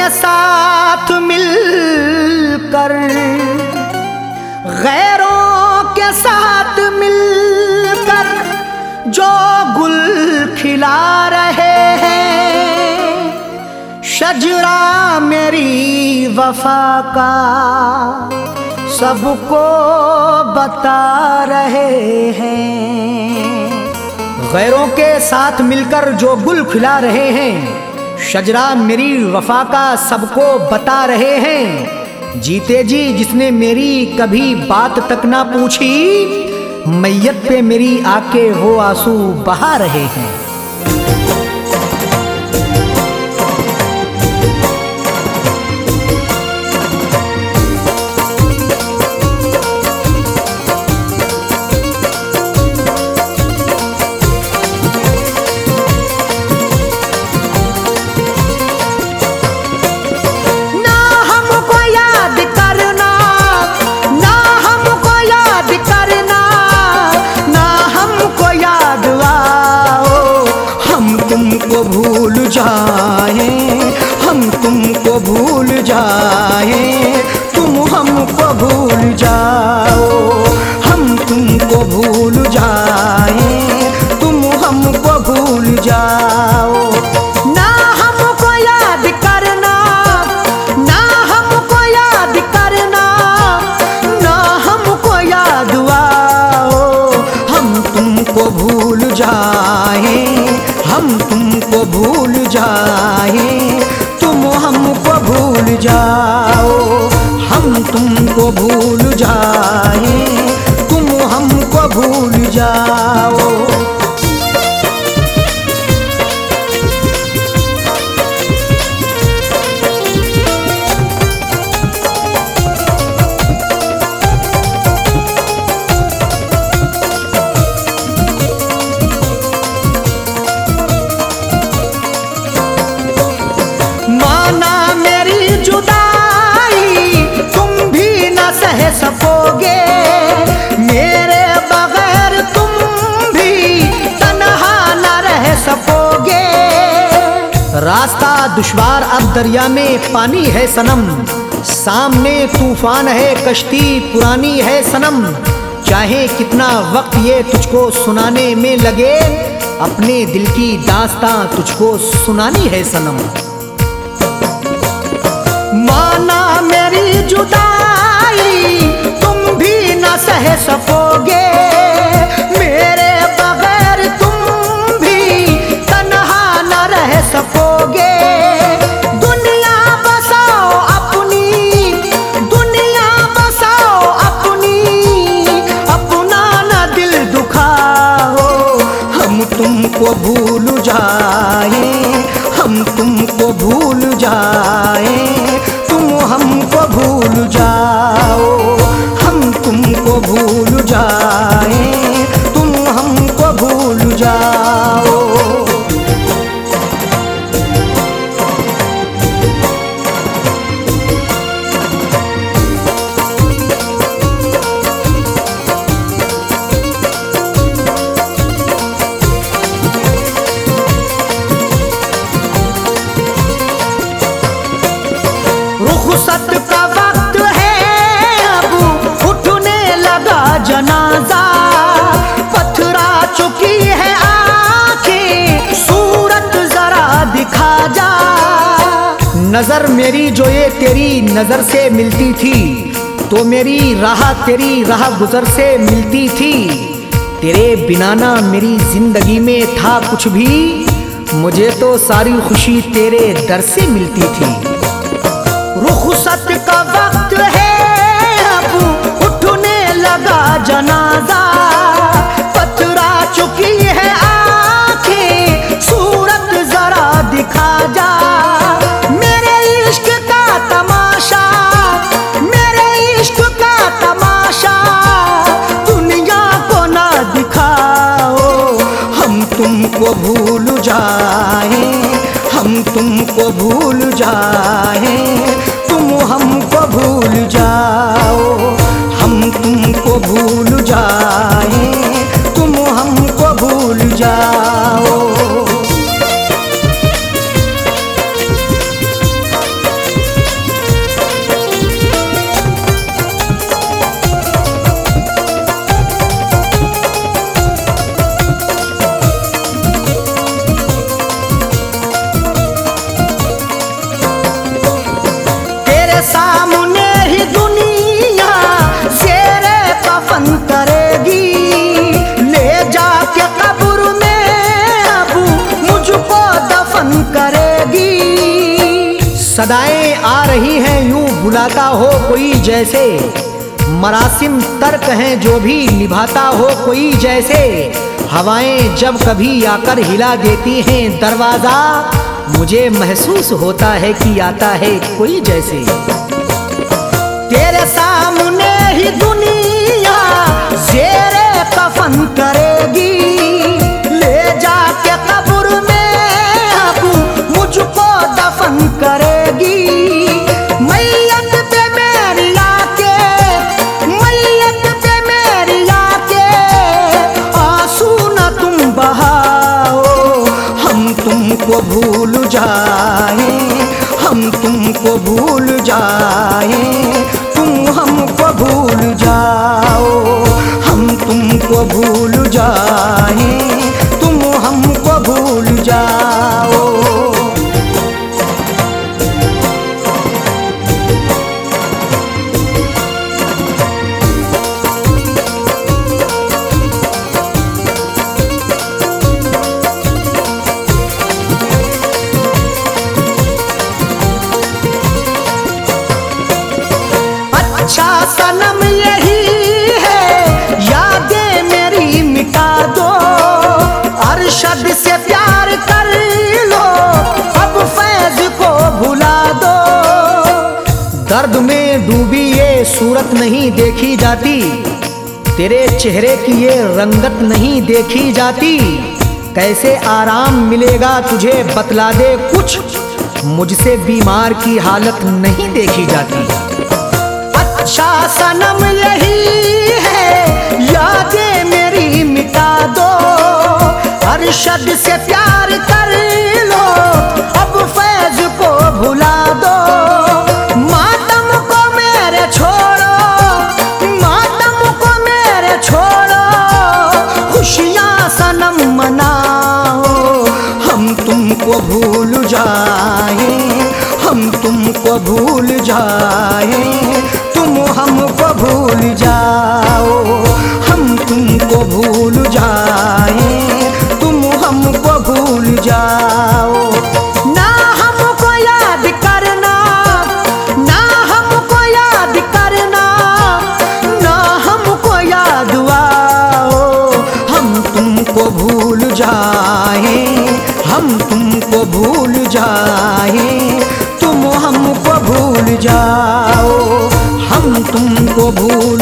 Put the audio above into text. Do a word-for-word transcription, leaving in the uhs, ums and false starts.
के साथ मिलकर, गैरों के साथ मिलकर जो गुल खिला रहे हैं, शजरा मेरी वफा का सबको बता रहे हैं। गैरों के साथ मिलकर जो गुल खिला रहे हैं, शजरा मेरी वफा का सबको बता रहे हैं। जीते जी जिसने मेरी कभी बात तक ना पूछी, मैयत पे मेरी आके वो आंसू बहा रहे हैं। भूल जाए हम तुमको भूल जाए, तुम हमको भूल जाओ। हम तुमको भूल जाए, तुम हमको भूल जाओ। ना हमको याद करना, ना हमको याद करना, ना हमको याद आओ। हम तुमको भूल जाए, हम तुमको भूल जाए, तुम हमको भूल जाओ। हम तुमको भूल जाए, तुम हमको भूल जाओ। सकोगे मेरे बगैर, तुम भी तन्हा न रह सकोगे। रास्ता दुश्वार अब दरिया में पानी है सनम, सामने तूफान है कश्ती पुरानी है सनम। चाहे कितना वक्त ये तुझको सुनाने में लगे, अपने दिल की दास्तां तुझको सुनानी है सनम। माना मेरी जुदाई तुम भी न सह सकोगे, मेरे बगैर तुम भी तन्हा न रह सकोगे। दुनिया बसाओ अपनी, दुनिया बसाओ अपनी, अपना न दिल दुखाओ। हम तुमको भूल जाए, हम तुमको भूल जाए, तुम हमको भूल जाओ। हम तुमको भूल जाए, तुम हमको भूल जाओ। रुखसत का वक्त है अब, उठने लगा जनाजा। पथरा चुकी है आंखें, सूरत जरा दिखा जा। नजर मेरी जो ये तेरी नजर से मिलती थी, तो मेरी राह तेरी राह गुजर से मिलती थी। तेरे बिना ना मेरी जिंदगी में था कुछ भी, मुझे तो सारी खुशी तेरे दर से मिलती थी। रुखसत का वक्त है अब, उठने लगा जनाजा। पथरा चुकी है आंखें, सूरत जरा दिखा जा। मेरे इश्क का तमाशा, मेरे इश्क का तमाशा दुनिया को ना दिखाओ। हम तुमको भूल जाए, हम तुमको भूल जाए, तुम हमको भूल जाओ। हम तुमको भूल जाए, तुम हमको भूल जाओ। सदाएं आ रही हैं यूं बुलाता हो कोई जैसे, मरासिम तर्क हैं जो भी निभाता हो कोई जैसे। हवाएं जब कभी आकर हिला देती हैं दरवाजा, मुझे महसूस होता है कि आता है कोई जैसे। तेरे सामने ही दुनिया ज़ेरे कफन करेगी, ले जाके कब्र में अब मुझको दफन करेगी। मैयत पे मेरी आके, मैयत पे मेरी आके आंसू न तुम बहाओ, हम तुमको भूल जाएं, हम तुमको भूल जाएं, तुम हमको भूल जाओ, हम तुमको भूल जाएं, तुम हमको भूल जाओ। अच्छा सनम यही है यादें मेरी मिटा दो, अरशद से प्यार कर लो, अब फैज को भुला दो। दर्द में डूबी ये सूरत नहीं देखी जाती, तेरे चेहरे की ये रंगत नहीं देखी जाती। कैसे आराम मिलेगा तुझे बतला दे कुछ, मुझसे बीमार की हालत नहीं देखी जाती। अच्छा सनम यही है यादें मेरी मिटा दो, अरशद से प्यार कर लो, अब फैज को भुला दो। मातम को मेरे छोड़ो, मातम को मेरे छोड़ो, खुशियाँ सनम मनाओ, हम तुमको भूल जाएं, हम तुमको भूल जाएं, तुम हमको भूल जाओ, हम तुमको भूल जाएं, तुम हमको भूल जाओ। ना हमको याद करना, ना हमको याद करना, ना हमको याद आओ, हम तुमको भूल जाएं, हम तुमको भूल जाएं, तुम हमको भूल जाओ, हम तुमको भूल